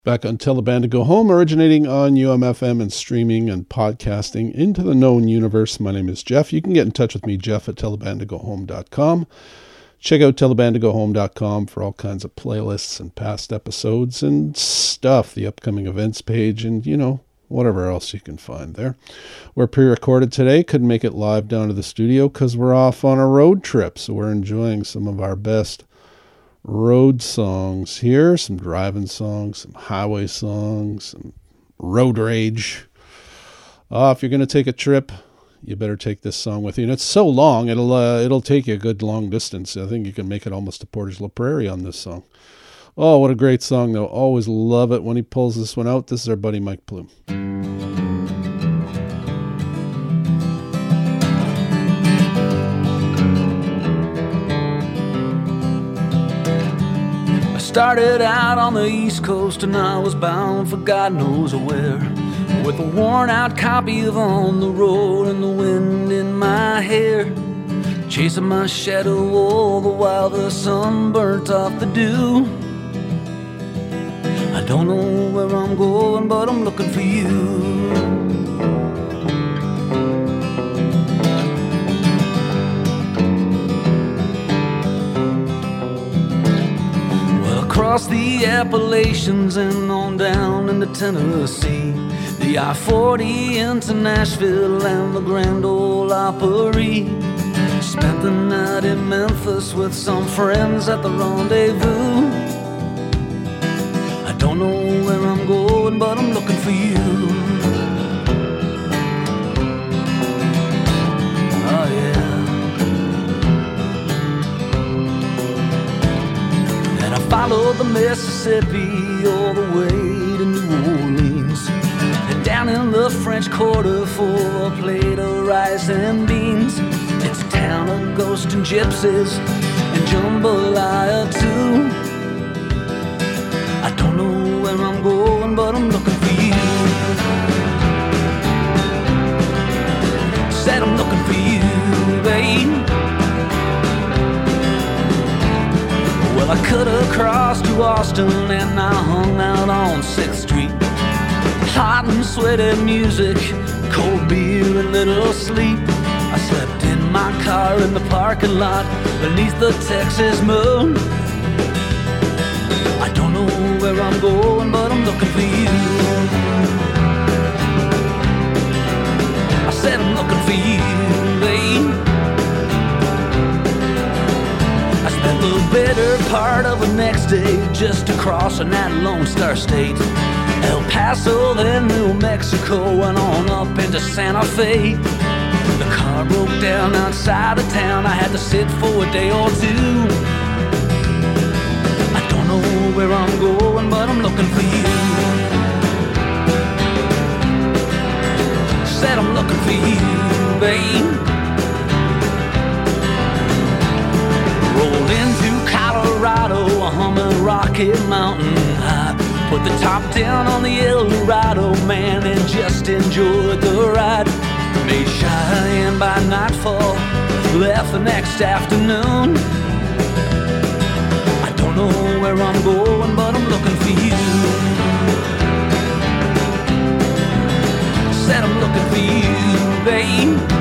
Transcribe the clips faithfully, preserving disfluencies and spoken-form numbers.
Back on Tell the Band to Go Home, originating on U M F M and streaming and podcasting into the known universe. My name is Jeff. You can get in touch with me, Jeff at tell the band to go home dot com. Check out tell the band to go home dot com for all kinds of playlists and past episodes and stuff, the upcoming events page, and, you know, whatever else you can find there. We're pre-recorded today. Couldn't make it live down to the studio because we're off on a road trip, so we're enjoying some of our best road songs here, some driving songs, some highway songs, some road rage. Uh, if you're going to take a trip, you better take this song with you. And it's so long, it'll uh, it'll take you a good long distance. I think you can make it almost to Portage La Prairie on this song. Oh, what a great song, though. Always love it when he pulls this one out. This is our buddy Mike Plume. Started out on the East Coast and I was bound for God knows where, with a worn out copy of On the Road and the wind in my hair, chasing my shadow all the while the sun burnt off the dew. I don't know where I'm going, but I'm looking for you. Across the Appalachians and on down into Tennessee, the I forty into Nashville and the Grand Ole Opry. Spent the night in Memphis with some friends at the Rendezvous. I don't know where I'm going, but I'm looking for you. Oh yeah. Followed the Mississippi all the way to New Orleans, and down in the French Quarter for a plate of rice and beans. It's a town of ghosts and gypsies and jambalaya too. I don't know where I'm going, but I'm looking for you. Said I'm looking for you, babe. Well, I cut across to Austin and I hung out on sixth street. Hot and sweaty music, cold beer and little sleep. I slept in my car in the parking lot beneath the Texas moon. I don't know where I'm going, but I'm looking for you. I said I'm looking for you, babe. The better part of the next day just crossing that Lone Star State, El Paso, then New Mexico, and on up into Santa Fe. The car broke down outside of town. I had to sit for a day or two. I don't know where I'm going, but I'm looking for you. Said I'm looking for you, babe. Rolled into Colorado, a humming Rocky Mountain High. Put the top down on the El Dorado, man, and just enjoyed the ride. Made Cheyenne by nightfall, left the next afternoon. I don't know where I'm going, but I'm looking for you. Said I'm looking for you, babe.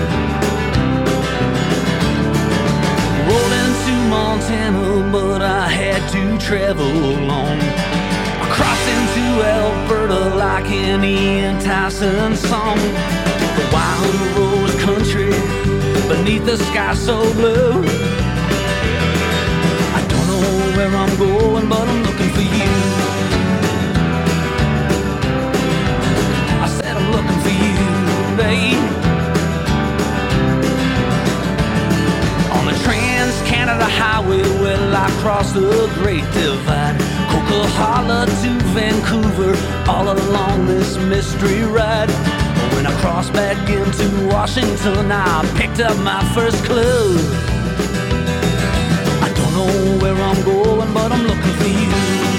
Rolled into Montana, but I had to travel along. Across into Alberta like an Ian Tyson song. The wild rose country beneath the sky so blue. I don't know where I'm going, but I'm looking for you. I said I'm looking for you, babe. Trans-Canada Highway, well, I crossed the Great Divide. Coquihalla to Vancouver, all along this mystery ride. When I crossed back into Washington, I picked up my first clue. I don't know where I'm going, but I'm looking for you.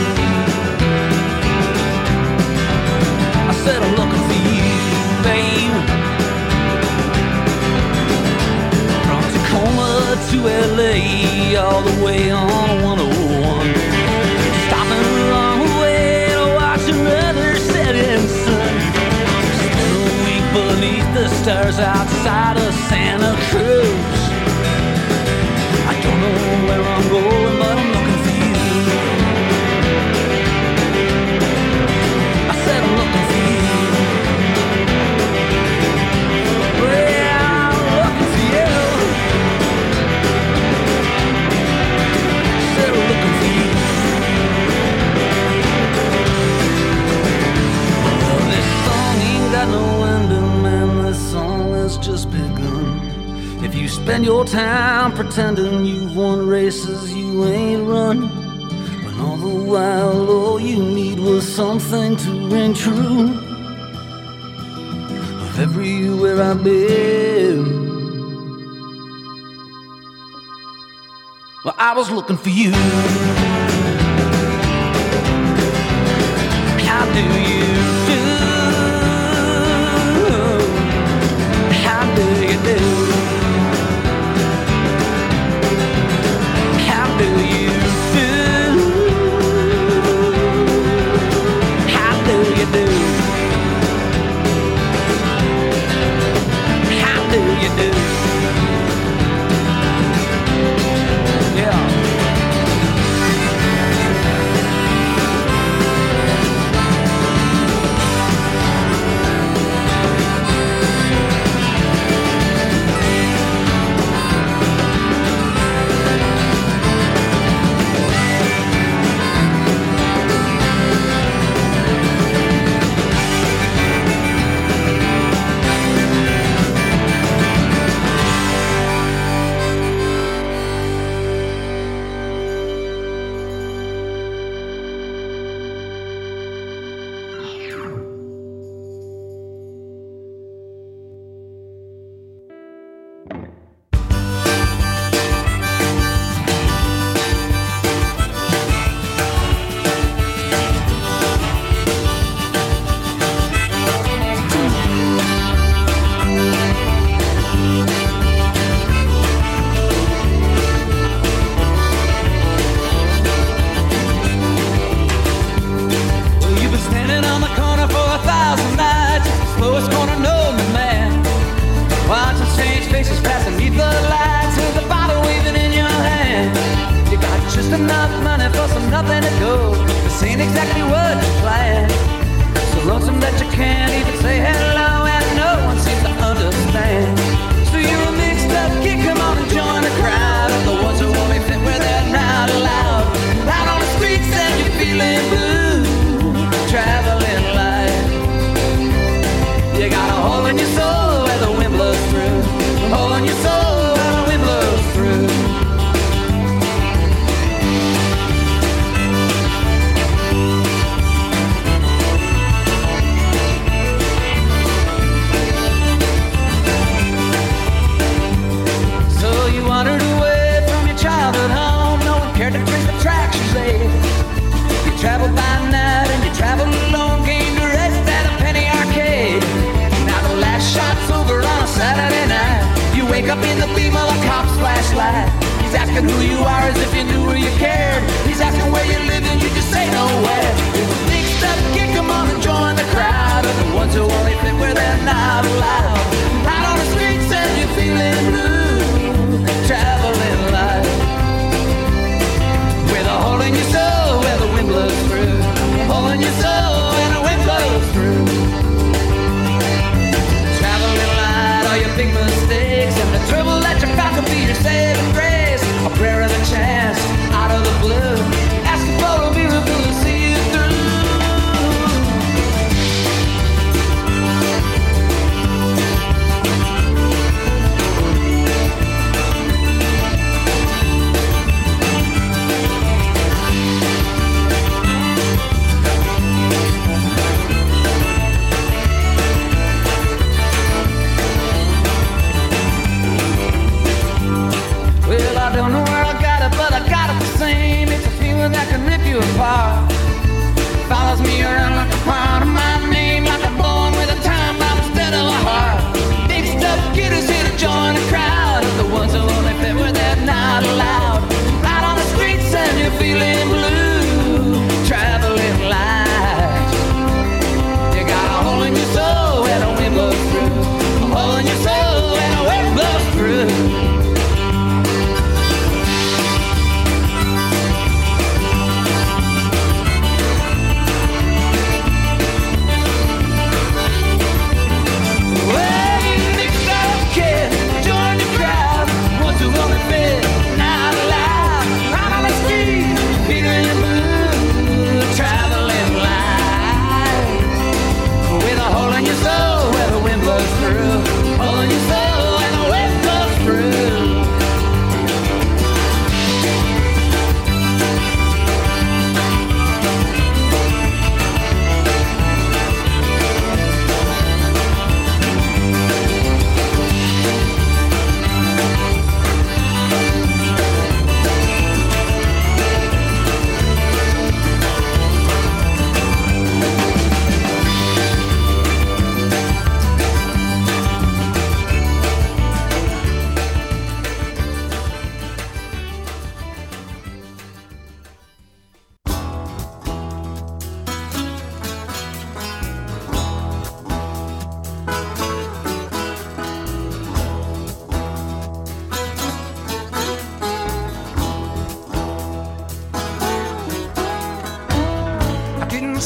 I said I'm looking for you, babe. Tacoma to L A, all the way on one oh one. Stopping along the way to stars outside of Santa Cruz. I don't know where I'm going, but I'm looking for you. I said I'm looking for you. Well, I'm looking for you. I said I'm looking for you. Well, this song ain't got no ending, man. This song has just begun. If you spend your time pretending you've won races you ain't run, when all the while all you need was something to ring true of everywhere I've been. Well, I was looking for you. How do you do? How do you do? How do you do? How do you do? How do you do? Yeah.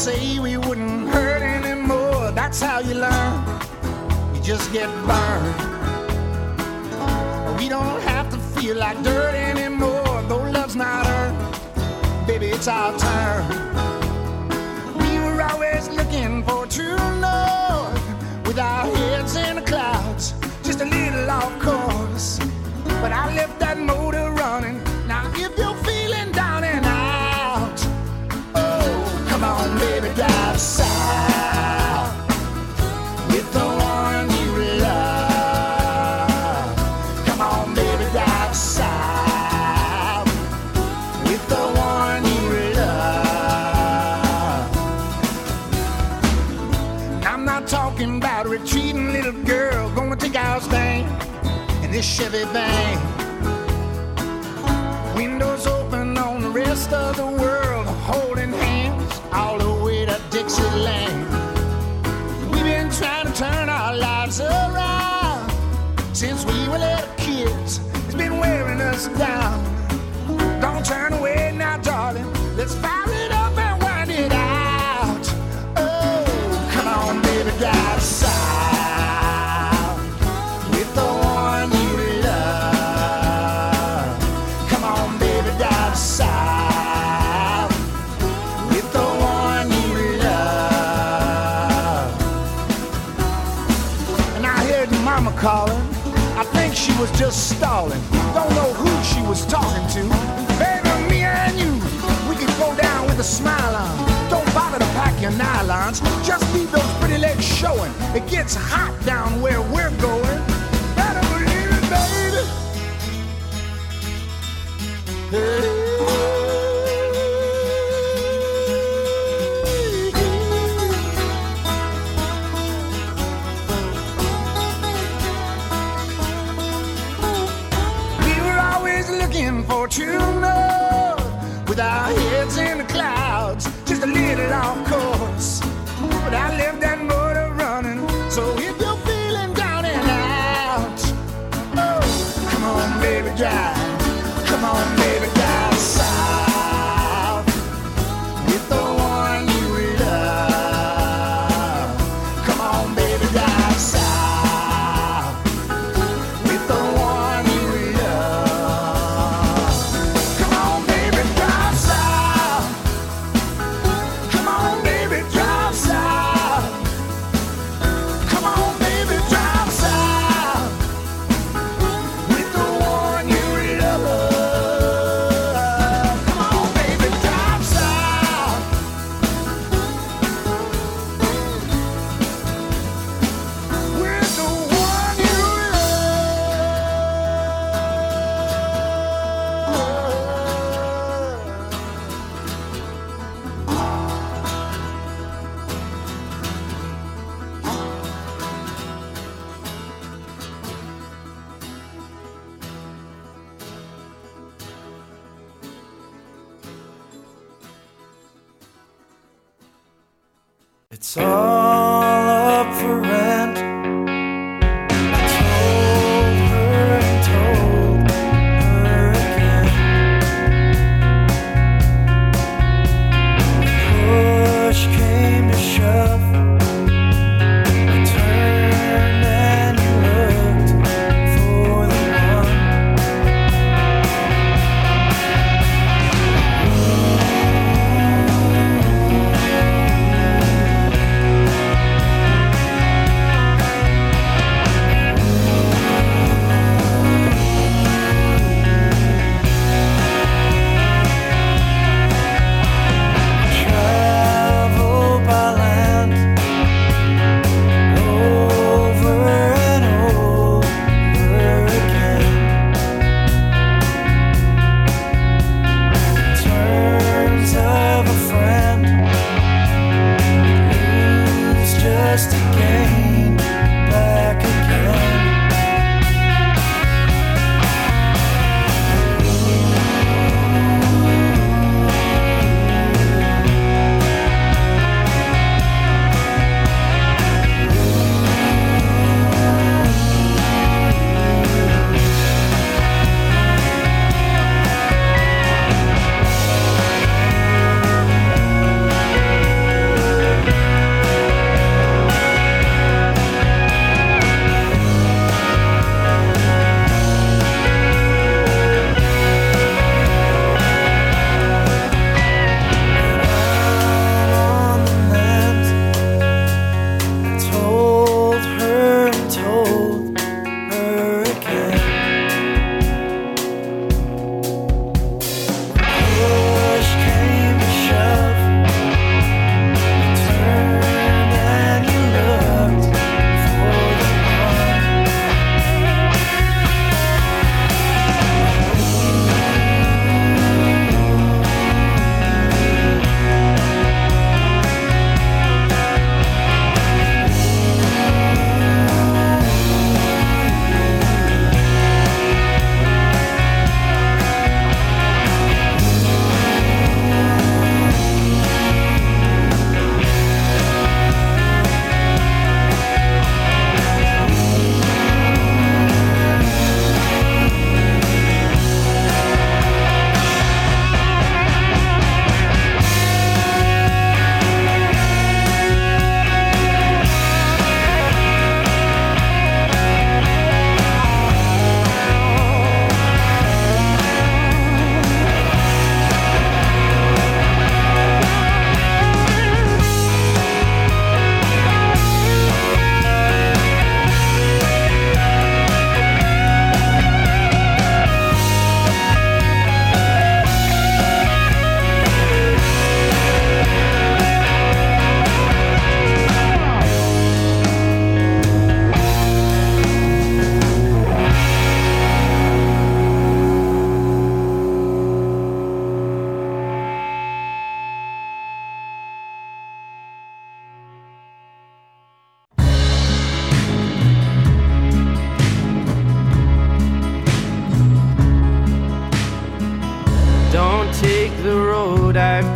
say we wouldn't hurt anymore. That's how you learn. You just get burned. We don't have to feel like dirt anymore. Though love's not earned, baby, it's our turn. We were always looking for true north, with our heads in the clouds, just a little off course. But I left that motor running. Now if you're feeling down and out, oh, come on, baby, drive south with the one you love. Come on, baby, drive south with the one you love. I'm not talking about retreating, little girl, gonna take our stand in this Chevy van. Windows open on the rest of the world, holding hands all the way to Dixieland. We've been trying to turn our lives around since we were little kids. It's been wearing us down. Don't turn away now, darling. Let's fire it up and wind it out. Oh, come on, baby, drive south with the one you love. Come on, baby, drive south with the one you love. And I heard mama calling. I think she was just stalling. Don't know who she was talking to. Baby, me and you, we could go down with a smile on. Don't bother to pack your nylons. Just leave those pretty legs showing. It gets hot down where we're going. Better believe it, baby. Hey. For true love, with our heads in the clouds, just a little off course. But I left that motor running. So if you're feeling down and out, oh, come on, baby, drive. Come on, baby, drive south with the one you love. Come on, baby, drive south with the one you love. Come on, baby, drive south. Come on, baby, drive south. Come on, baby, drive south with the one you love. Come on, baby, drive south with the one you It's all up for rent. I told her and told her again. Push came to shove. I turned and looked for the one.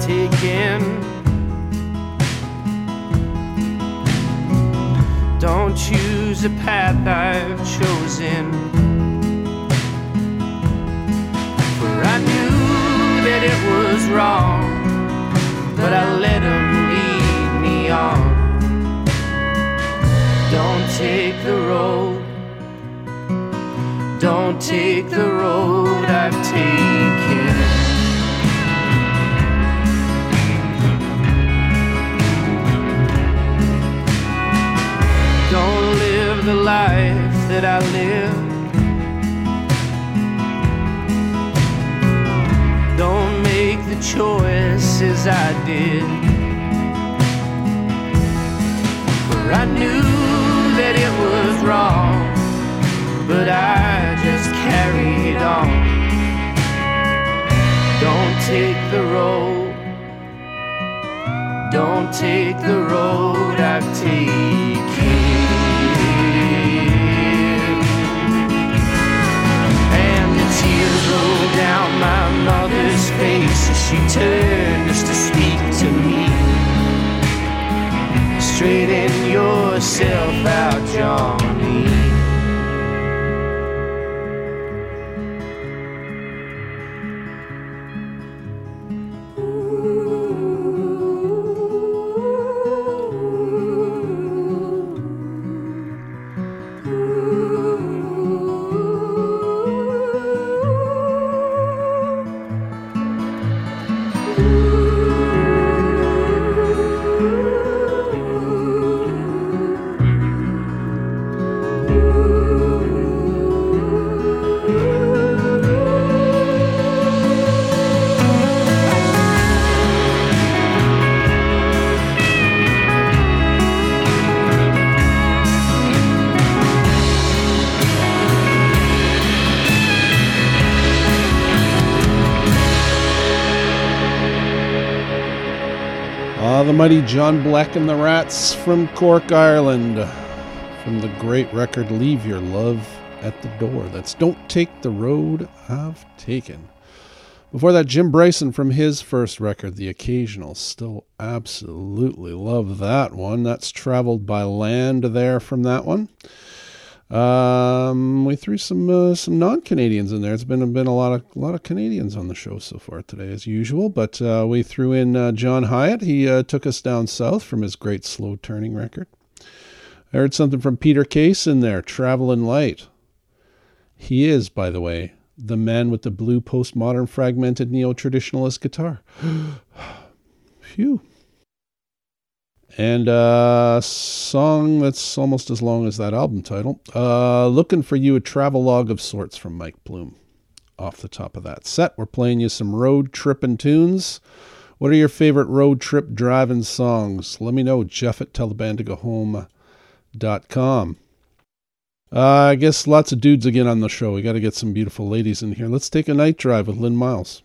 taken. Don't choose a path I've chosen, for I knew that it was wrong, but I let him lead me on. Don't take the road, don't take the road I've taken. Don't live the life that I live. Don't make the choices I did, for I knew that it was wrong, but I just carried on. Don't take the road, don't take the road I've taken. And the tears roll down my mother's face as she turns to speak to me. Straighten yourself out, Johnny. The mighty John Black and the Rats from Cork, Ireland, from the great record Leave Your Love at the Door. That's Don't Take the Road I've Taken. Before that, Jim Bryson from his first record, The Occasional. Still absolutely love that one. That's Traveled by Land there from that one. Um, we threw some uh, some non-Canadians in there. It's been been a lot of a lot of Canadians on the show so far today, as usual. But uh, we threw in uh, John Hyatt. He uh, took us down south from his great Slow Turning record. I heard something from Peter Case in there, Travelin' Light. He is, by the way, the man with the blue postmodern fragmented neo-traditionalist guitar. Phew. And a uh, song that's almost as long as that album title. Uh, Looking for You, a travelogue of sorts from Mike Bloom. Off the top of that set, we're playing you some road tripping tunes. What are your favorite road trip driving songs? Let me know, Jeff at telebandigo home dot com. Uh, I guess lots of dudes again on the show. We got to get some beautiful ladies in here. Let's take a night drive with Lynn Miles.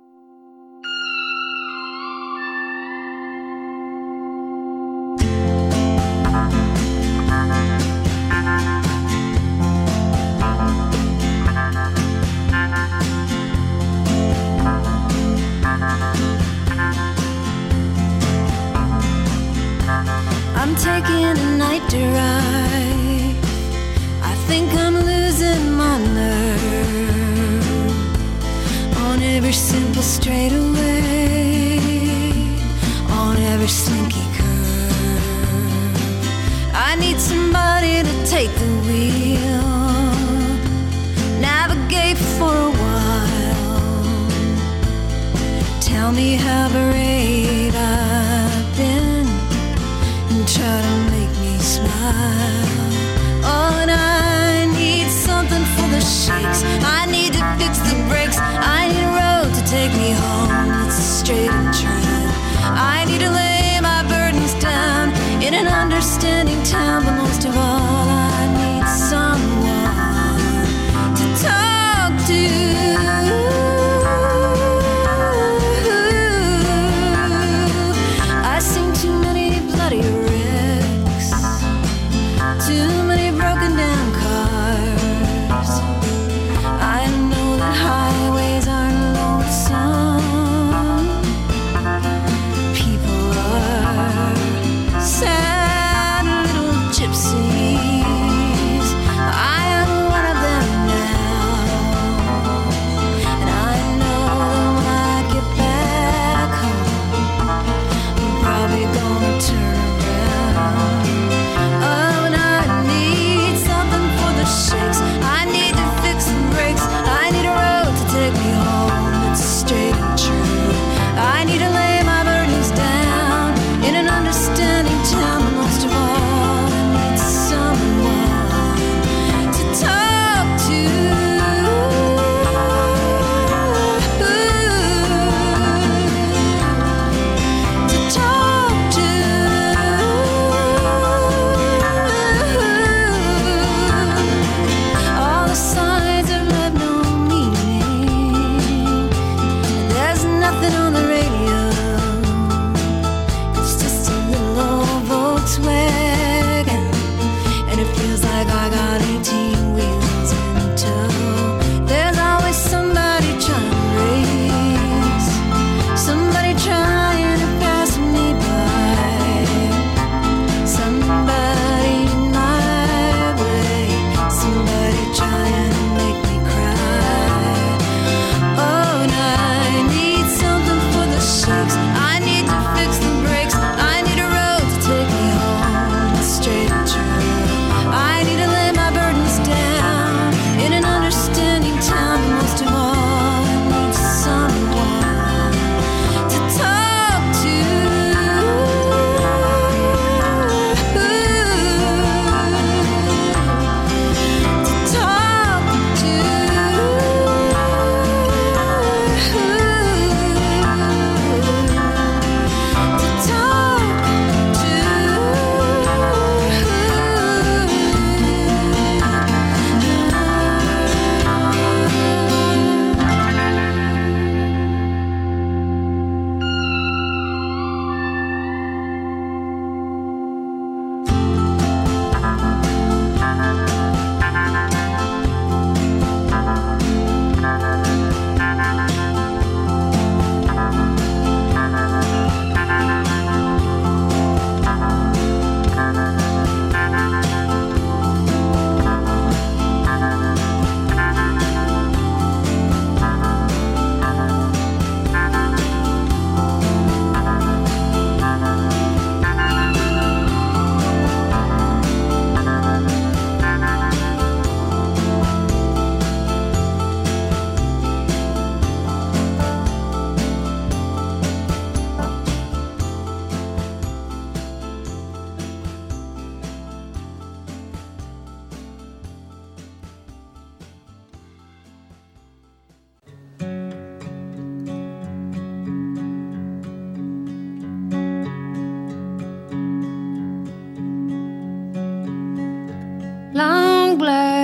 I'm taking a night drive. I think I'm losing my nerve on every simple straightaway, on every slinky curve. I need somebody to take the wheel, navigate for a while, tell me how brave I've been, and try to make me smile. Oh, and I need something for the shakes. I need to fix the brakes. I need a road to take me home that's a straight and true. I need to lay my burdens down in an understanding town, but most of all, I need someone to talk to. I've seen too many bloody wrecks, too many broken down cars. I know that highways are lonesome,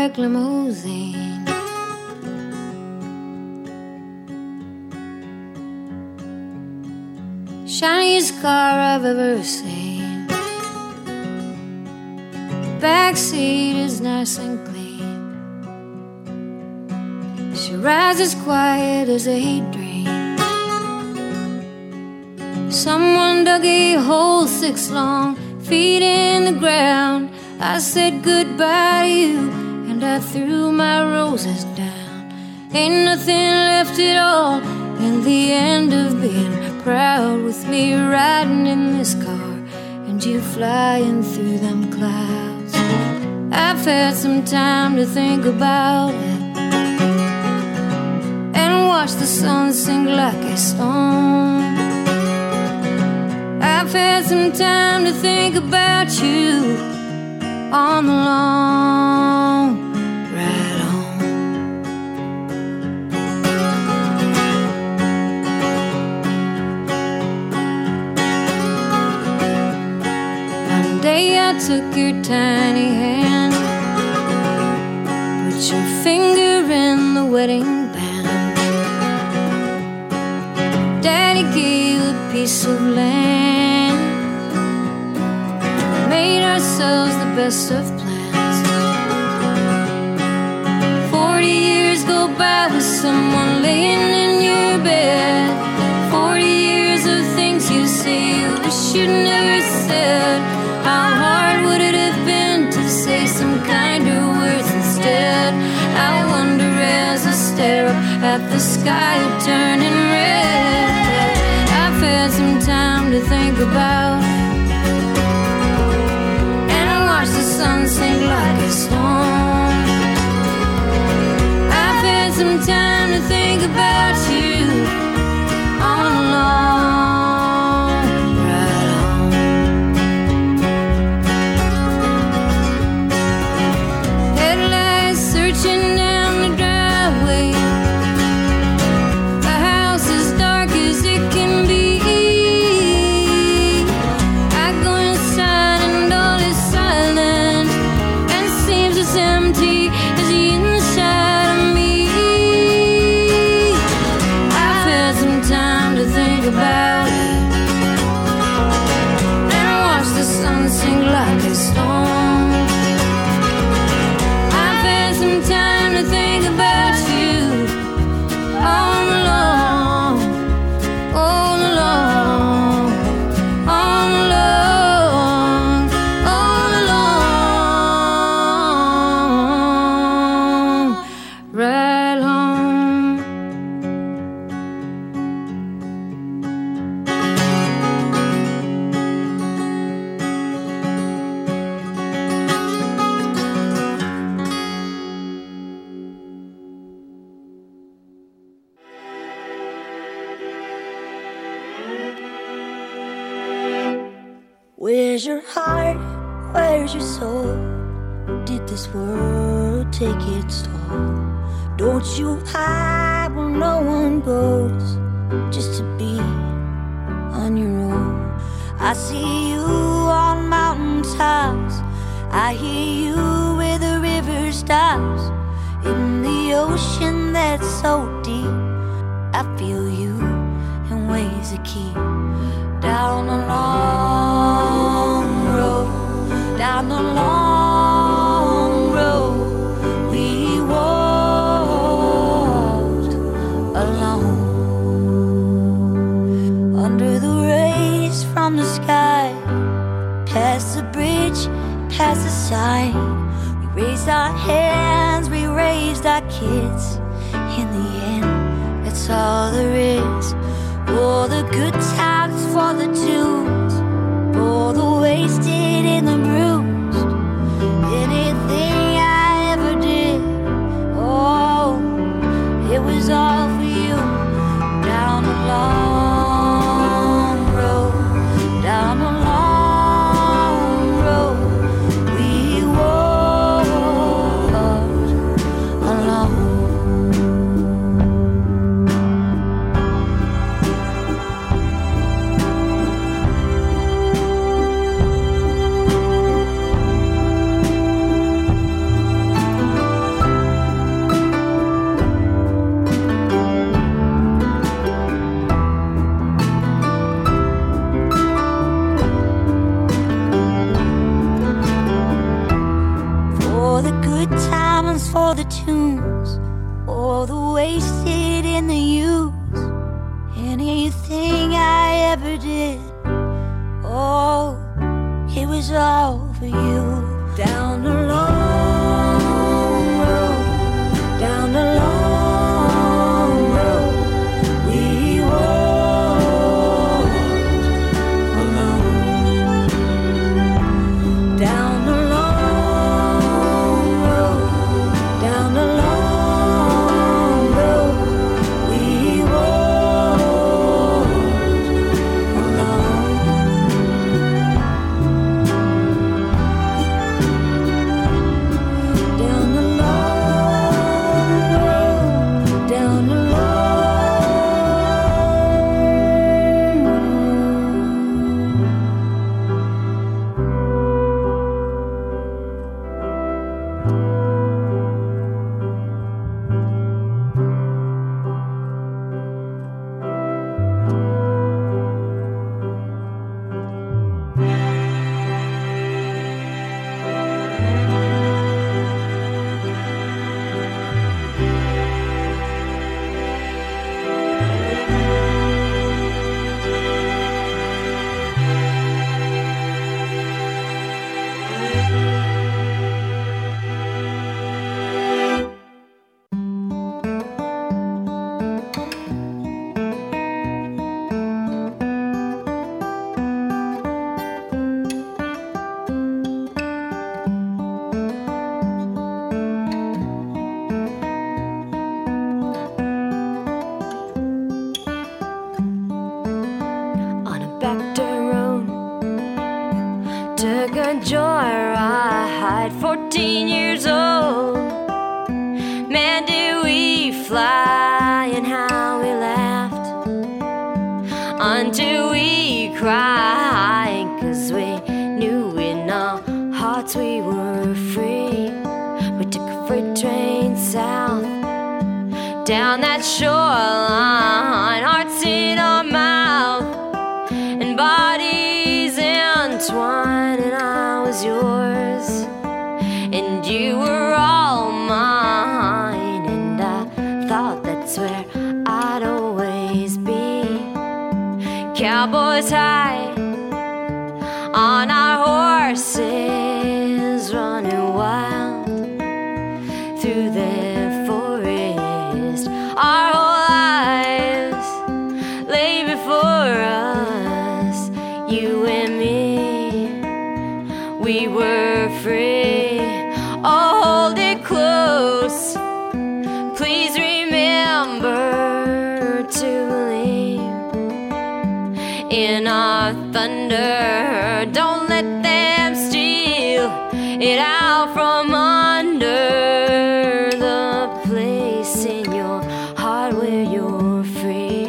black limousine. Shiniest car I've ever seen. Backseat is nice and clean. She rides as quiet as a dream. Someone dug a hole six long feet in the ground. I said goodbye to you and I threw my roses down. Ain't nothing left at all in the end of being proud, with me riding in this car and you flying through them clouds. I've had some time to think about it and watch the sun sink like a stone. I've had some time to think about you on the long ride home. One day I took your tiny hand, put your finger in the wedding band. Daddy gave a piece of land, made ourselves the best of plans. Forty years go by with someone laying in your bed. Forty years of things you say you wish you'd never said. How hard would it have been to say some kinder words instead? I wonder as I stare up at the sky turning red. I've had some time to think about it, the sun sink like a stone. I've had some time to think about you on a long ride home. Headlights searching down the driveway. The house as dark as it can be. I go inside and all is silent, empty as the inside of me. I've had some time to think about it and watch the sun sink like a stone. I've had some time to think about you all along, all along, all along, all along. Right home. Where's your heart? Where's your soul? Did this world take its toll? Don't you hide where no one goes, just to be on your own. I see you on mountain tops, I hear you where the river stops. In the ocean that's so deep, I feel you in ways that keep. Down the long road, down the long road, we walked alone. Under the rays from the sky, past the bridge, past the sign, we raised our hands, we raised our kids. In the end, it's all there is. For the good times, for the tunes, for the wasted and the bruised. Anything I ever did, oh, it was all for you. Down the long road, down the long road, we walked alone. tunes, or the wasted in the use. Anything I ever did, oh, it was all for you. Down the long road, down the long road, we walked alone. Down the long road, down the long road, we walked alone. Down the long road, down the long road. On a back dirt road, took a joyride, fourteen years old. Man, did we fly and how we laughed until we cried, 'cause we knew in our hearts we were free. We took a freight train south down that shoreline, hearts in our mouth and bodies entwined, and I was yours and you were all mine, and I thought that's where I'd always be. Cowboys high on our horses, running wild through the forest. Our whole lives lay before us, you and me. We were free. Oh, hold it close. Please remember to believe in our thunder. Don't let them steal it out from under the place in your heart where you're free.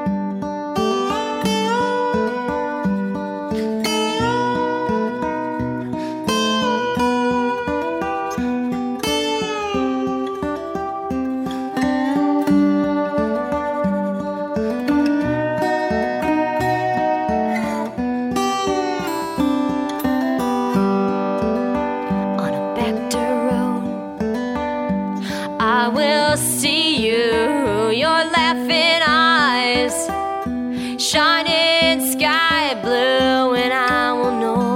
On a back dirt road, I will see you, your laughing eyes, shining sky blue, and I will know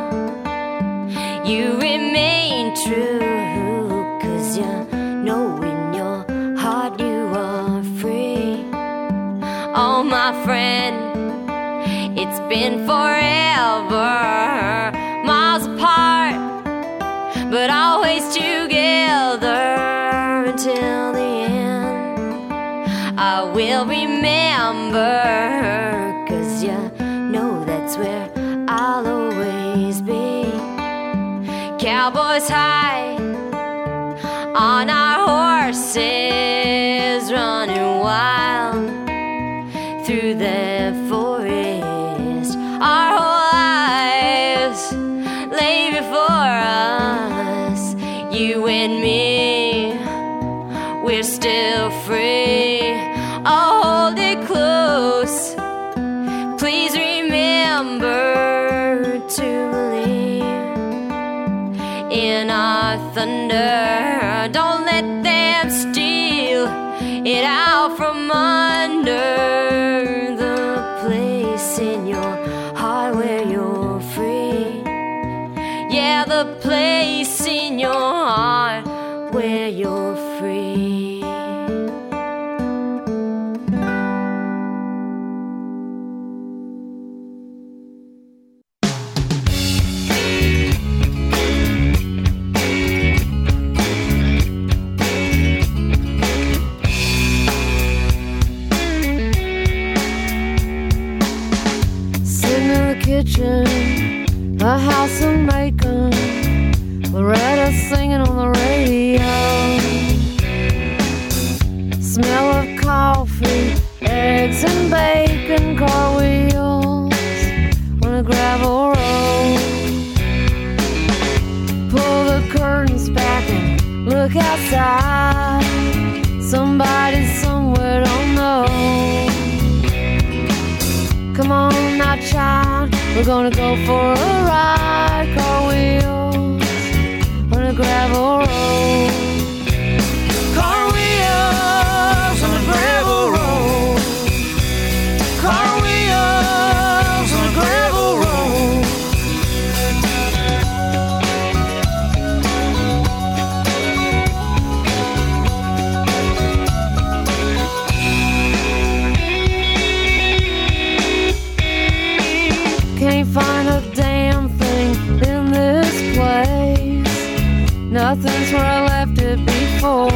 you remain true, 'cause you know in your heart you are free. Oh, my friend, it's been forever, miles apart, but always together until the end. I will remember, 'cause you know that's where I'll always be. Cowboys high on our horses, running wild through the forest. Our whole lives lay before us, you and me. We're still free. Oh, hold it close. Please remember to believe in our thunder. Don't let them steal it out from under the place in your heart where you're free. Yeah, the place in your heart where you're free. Kitchen, a house of macon, Loretta singing on the radio. Smell of coffee, eggs and bacon, car wheels on a gravel road. Pull the curtains back and look outside. Somebody somewhere don't know. Come on now, child, we're gonna go for a ride. Car wheels on a gravel road. Car wheels on a gravel road. Car wheels on a gravel road. Can't find a damn thing in this place. Nothing's where I left it before.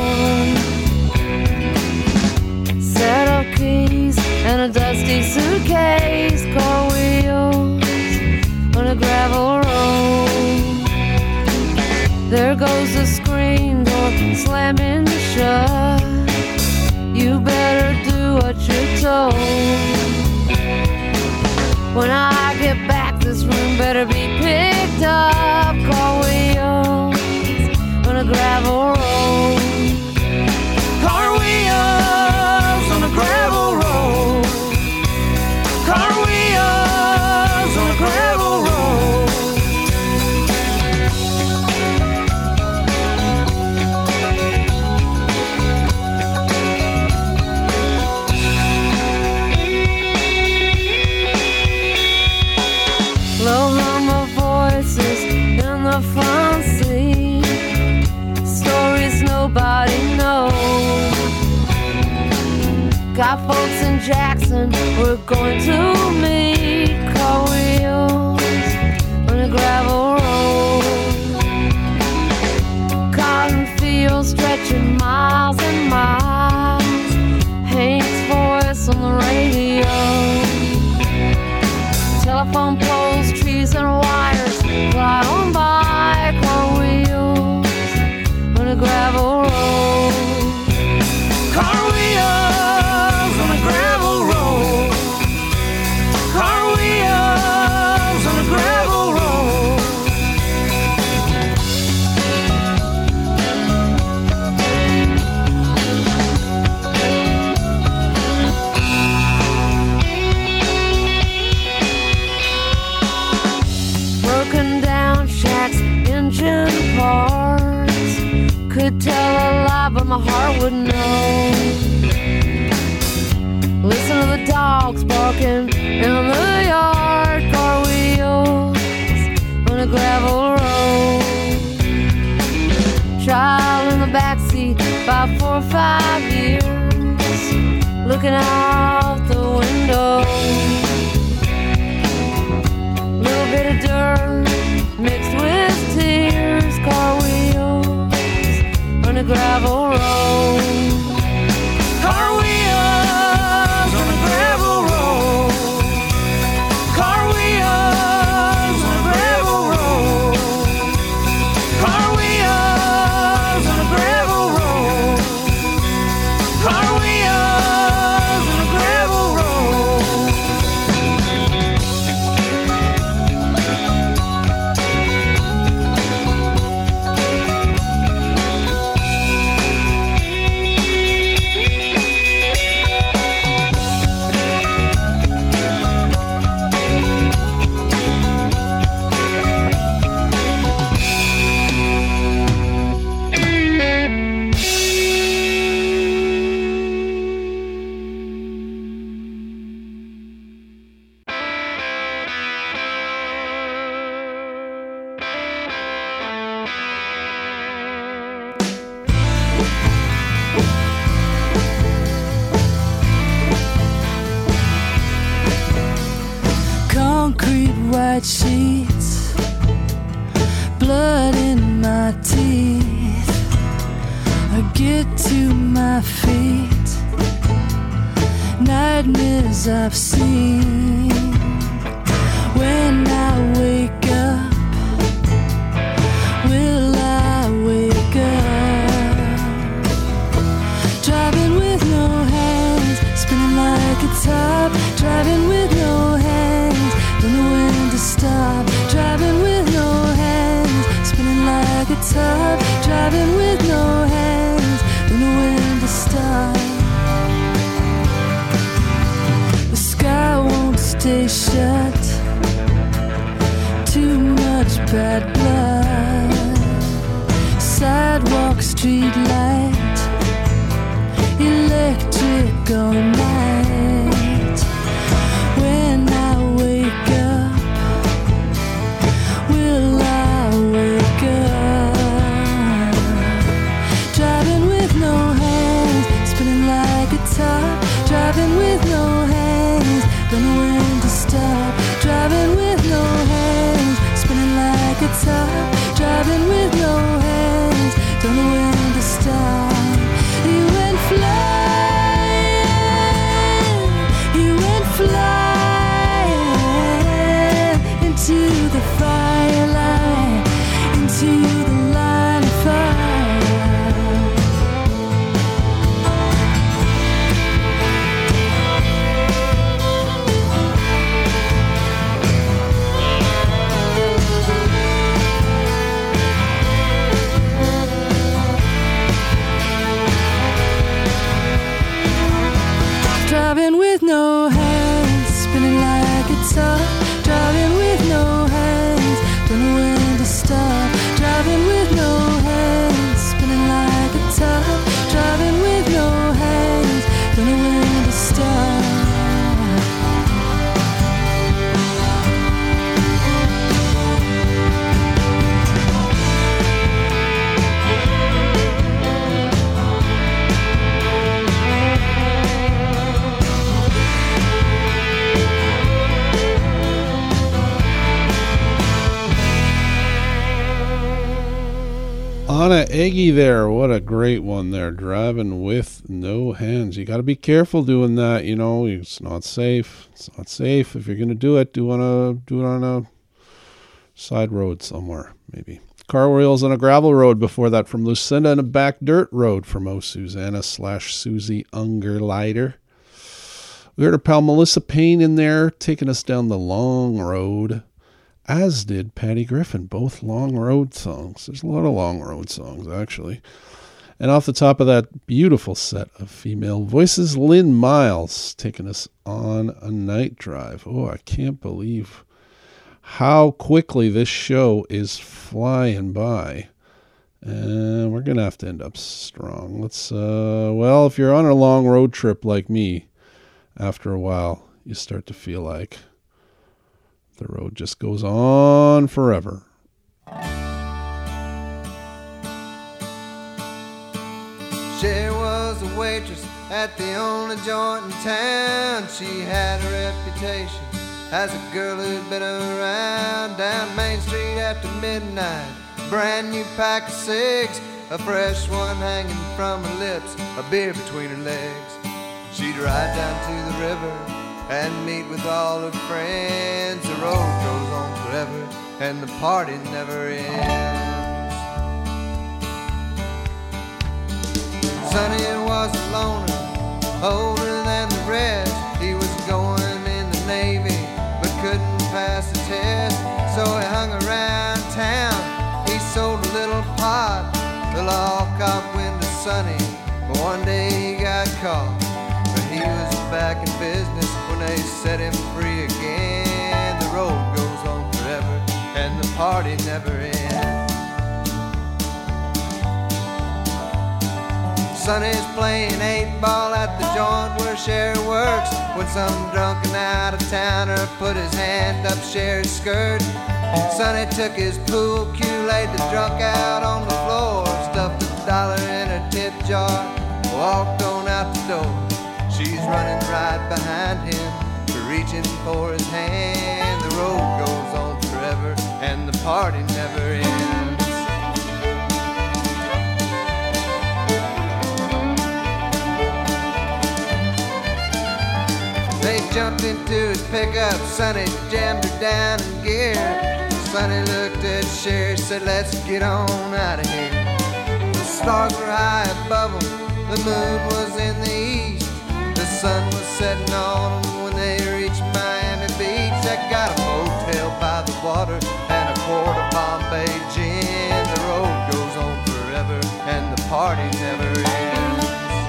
Set of keys and a dusty suitcase. Car wheels on a gravel road. There goes the screen door slamming shut. You better do what you're told. When I get back, this room better be picked up. Car wheels on a gravel road. Car wheels on a gravel road. Car wheels on a gravel road. Low hum of voices in the front seat. Stories nobody knows. Got folks in Jackson we're going to meet. Car wheels on a gravel road. Cotton fields stretching miles and miles. Hank's voice on the radio. Telephone poles, trees and wires fly on by. Car wheels on a gravel road. Car wheels on a gravel road. Car wheels on a gravel road. Broken down shacks, engine parts. Could tell a lie, but my heart would know. Listen to the dogs barking in the yard. Car wheels on a gravel road. Child in the backseat, about four or five years, looking out the window. Little bit of dirt mixed with tears. Car wheels on a gravel road. Car wheels on a gravel road. Car wheels on a gravel road. Car wheels on a gravel road. Car wheels on a gravel road. white sheets, blood in my teeth. I get to my feet, nightmares I've seen. When I wake up, will I wake up? Driving with no hands, spinning like a top. Driving with no hands, don't know when to stop. Driving with no hands, spinning like a top. Driving with no hands, don't know when to stop. The sky won't stay shut, too much bad blood. Sidewalk, street light, electric all night. When I wake up, will I wake up? Driving with no hands, spinning like a top. Driving with no hands, don't know when to stop. Driving with no hands, spinning like a top. Driving with no hands, don't know when to stop. He went flying, he went flying into the firelight, into the line of fire. Driving with no hands, spinning like a top. Driving with no hands, don't know when to stop. Driving with no hands, spinning like a top. Driving with no hands, don't know when to stop. Anna Eggy there. What a great one there. Driving with no hands. You got to be careful doing that. You know, it's not safe. It's not safe. If you're going to do it, do on a, do it on a side road somewhere, maybe. Car wheels on a gravel road before that from Lucinda, and a back dirt road from Oh Susanna slash Susie Ungerleider. We heard our pal Melissa Payne in there taking us down the long road, as did Patty Griffin, both long road songs. There's a lot of long road songs, actually. And off the top of that beautiful set of female voices, Lynn Miles taking us on a night drive. Oh, I can't believe how quickly this show is flying by. And we're going to have to end up strong. Let's, uh, well, if you're on a long road trip like me, after a while, you start to feel like the road just goes on forever. She was a waitress at the only joint in town. She had a reputation as a girl who'd been around. Down Main Street after midnight, brand new pack of cigs, a fresh one hanging from her lips, a beer between her legs. She'd ride down to the river and meet with all her friends. The road goes on forever and the party never ends. Sonny was a loner, older than the rest. He was going in the Navy but couldn't pass the test. So he hung around town, he sold a little pot. The law cop went to Sonny, but one day he got caught. But he was back in business when they set him free again. The road goes on forever and the party never ends. Sonny's playing eight ball at the joint where Sherry works, when some drunken out-of-towner put his hand up Sherry's skirt. Sonny took his pool cue, laid the drunk out on the floor, stuffed a dollar in her tip jar, walked on out the door. She's running right behind him, reaching for his hand. The road goes on forever, and the party never ends. They jumped into his pickup, Sonny jammed her down in gear. Sonny looked at Sherry, said, let's get on out of here. The stars were high above them, the moon was in the east. The sun was setting on them when they reached Miami Beach. I got a motel by the water and a quart of Bombay gin. The road goes on forever and the party never ends.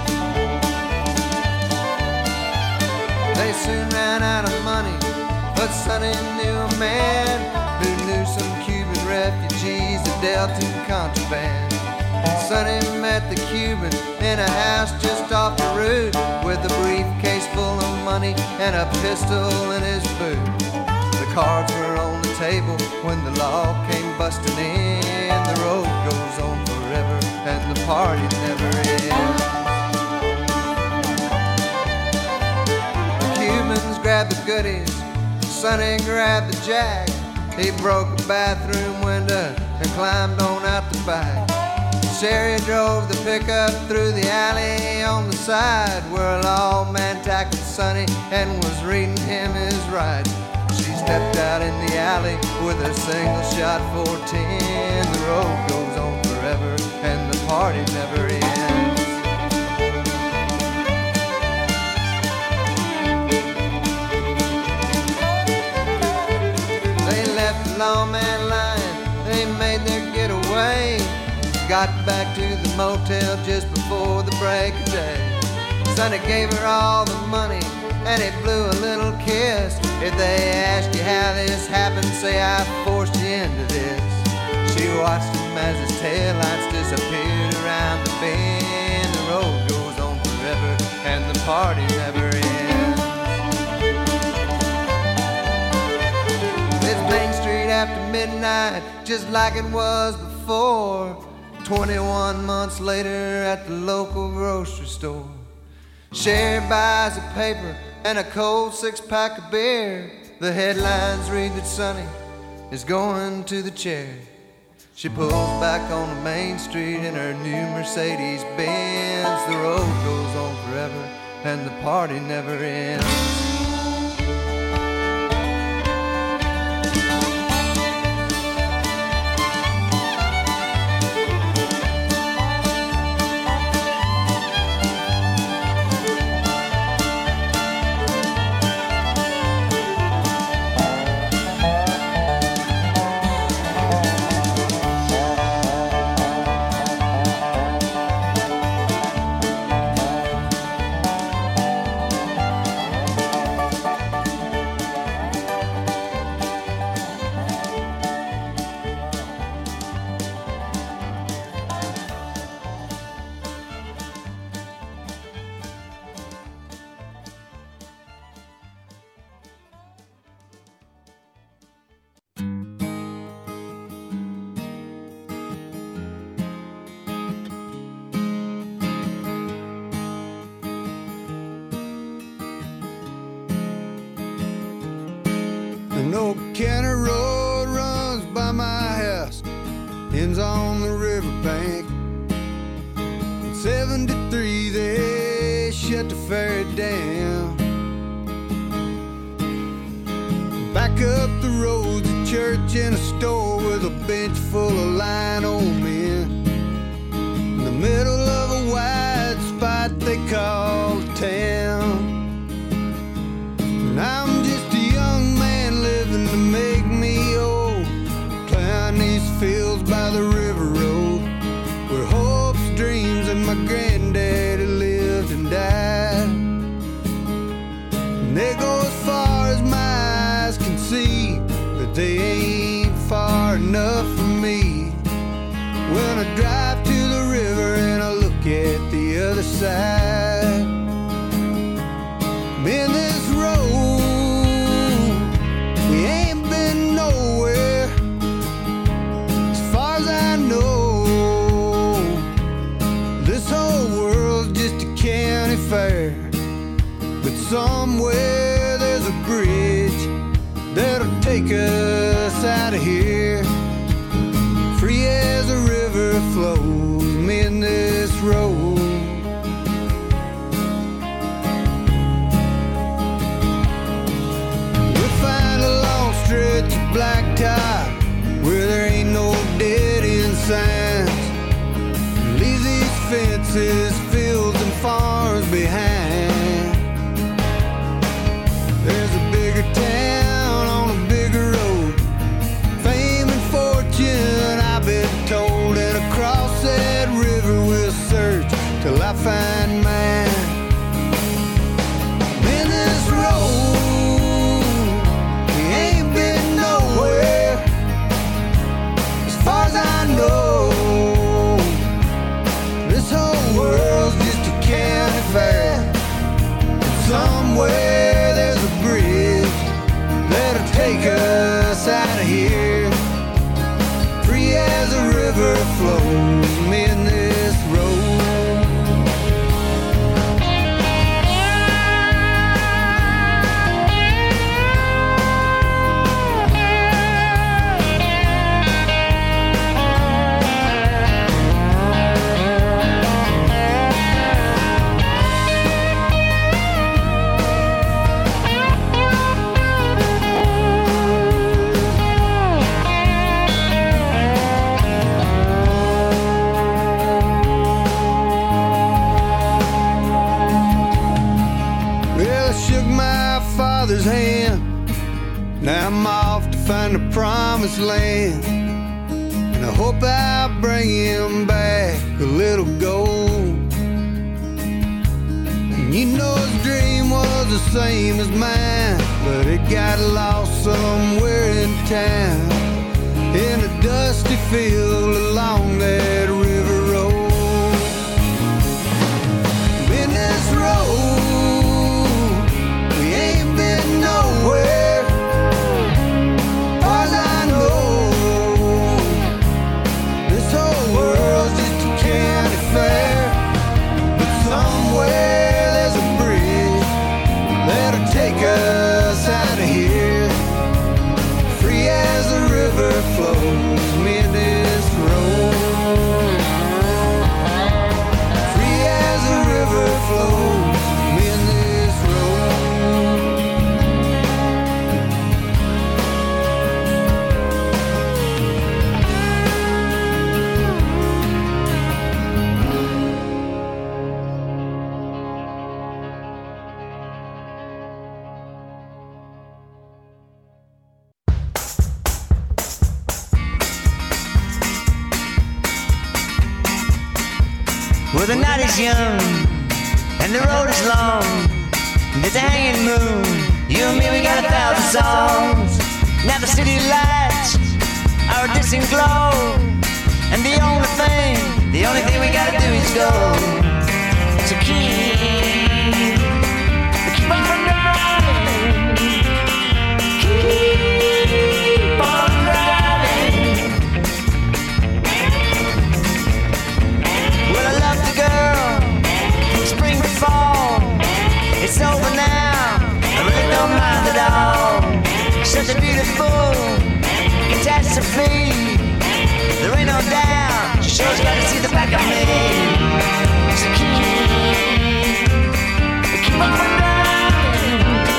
They soon ran out of money, but Sonny knew a man who knew some Cuban refugees that dealt in contraband. Sonny met the Cuban in a house just off the route with a briefcase full of money and a pistol in his boot. The cards were on the table when the law came busting in. The road goes on forever and the party never ends. Cubans grabbed the goodies, Sonny grabbed the jack. He broke a bathroom window and climbed on out the back. Sherry drove the pickup through the alley on the side where a lawman tackled Sonny and was reading him his rights. She stepped out in the alley with a single shot fourteen. The road goes on forever and the party never ends. The lawman lying, they made their getaway. Got back to the motel just before the break of day. Sonny gave her all the money and he blew a little kiss. If they asked you how this happened, say I forced you into this. She watched him as his taillights disappeared around the bend. The road goes on forever and the party never ends. It's Main Street after midnight, just like it was before. Twenty-one months later at the local grocery store. Sherry buys a paper and a cold six-pack of beer. The headlines read that Sonny is going to the chair. She pulls back on the Main Street in her new Mercedes Benz. The road goes on forever and the party never ends. An old county road runs by my house, ends on the riverbank. In seventy-three they shut the ferry down. Back up the road's a church and a store with a bench full of lying old men. In the middle of a wide spot they call a town. And I'm just a young man living to make me old, plowing these fields by the river road, where hopes, dreams, and my granddaddy lived and died. And they go as far as my eyes can see, but they ain't far enough for me. When I drive to the river and I look at the other side, man, this road, we ain't been nowhere. As far as I know, this whole world's just a county fair. But somewhere there's a bridge that'll take us out of river flows, mend this road. We'll find a long stretch of blacktop where there ain't no dead-end signs. Leave these fences, fields, and farms behind. There's a bigger town on a bigger road, fame and fortune I've been told, and across that river we'll search till I find mine. In this road, we ain't been nowhere, as far as I know. This whole world's just a county fair, and somewhere there's a bridge that'll take us out of here. Free as a river flows, mend this road. Well, I shook my father's hand. Now I'm off to find the promised land, and I hope I bring him back a little gold. And you know his dream was the same as mine, but it got lost somewhere in town, in a dusty field along that river road. In this road, we ain't been nowhere, far as I know. This whole world's just a county fair, but somewhere there's a bridge that'll take us out of here. Free as the river flows, mend this road. Free as the river flows, mend this road. Well, the night is young and the road is long. There's a hanging moon. You and me, we got a thousand songs. Now the city lights are a distant glow, and the only thing, the only thing we gotta do is go. So keep, keep on driving, keep on driving. Well, I love the girl, spring to fall. It's over now, I really don't mind at all. Such a beautiful catastrophe. There ain't no doubt, she sure's got to see the back of me. So keep, keep on driving,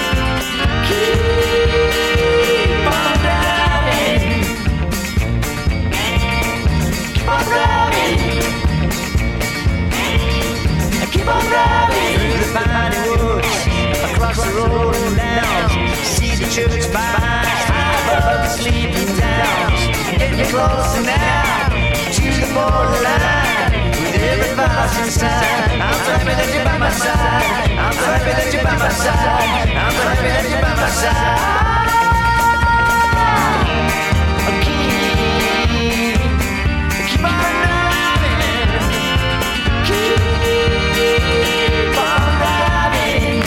keep on driving, keep on driving, keep on driving through the piney woods, across the rolling downs. See the church spires high above the sleeping towns. Getting closer now to the borderline with every voice inside. I'm so happy that you're by my side. I'm so happy that you're by my side. I'm so happy that you're by my side. Keep, keep on driving, keep on driving.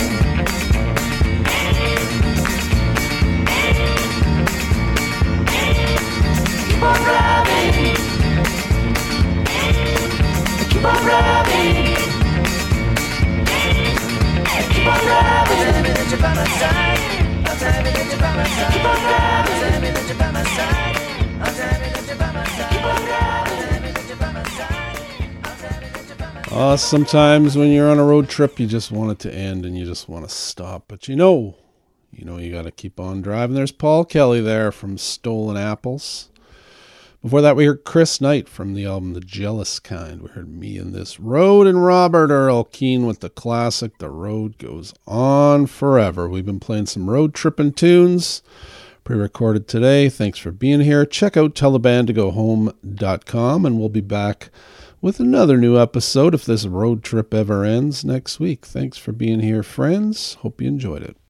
Keep on driving, keep on driving, keep on driving. I'm happy that you're by my side. I'm happy that you're by my side. Keep on driving. I'm happy that you're by my side. I'm happy that you're by my side. Keep on driving. I'm happy that you're by my side. Uh, sometimes when you're on a road trip, you just want it to end and you just want to stop. But you know, you know you got to keep on driving. There's Paul Kelly there from Stolen Apples. Before that, we heard Chris Knight from the album The Jealous Kind. We heard Me and This Road, and Robert Earl Keen with the classic The Road Goes On Forever. We've been playing some road tripping tunes, pre-recorded today. Thanks for being here. Check out teleband to go home dot com, and we'll be back with another new episode if this road trip ever ends next week. Thanks for being here, friends. Hope you enjoyed it.